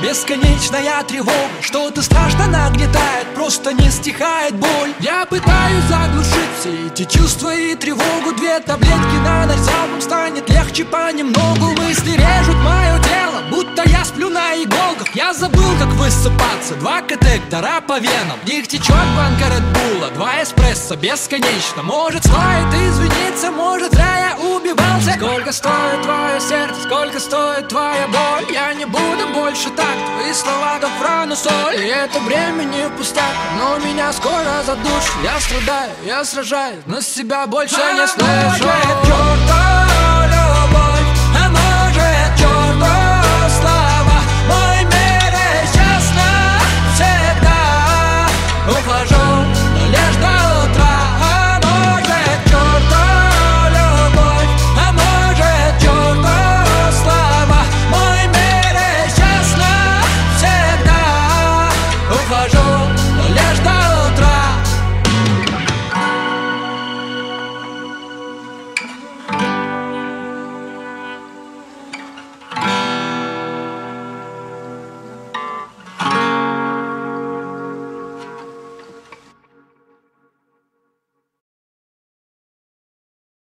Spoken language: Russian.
бесконечная тревога. Что-то страшно нагнетает, просто не стихает боль. Я пытаюсь заглушить все эти чувства и тревогу. 2 таблетки на ночь, залпом станет легче понемногу. Мысли режут мое тело, будто я сплю на иголках. Я забыл, как высыпаться, 2 катетера по венам. В них течет банка Редбула, 2 эспрессо бесконечно. Может, стоит извиниться, может, зря я убивался. Сколько стоит твое сердце, сколько стоит твоя боль? Я не буду больше так, твои слова как в рану соль. И это время не пустяк, но меня скоро задушит. Я страдаю, я сражаюсь, но с себя больше не слышу. Может, чёртова любовь, а может, чёртова слава. Мой мир исчез навсегда. Ухожу, но лишь до утра. А может, чёртова любовь, а может, чёртова слава. Мой мир исчез навсегда. Ухожу, но лишь до утра.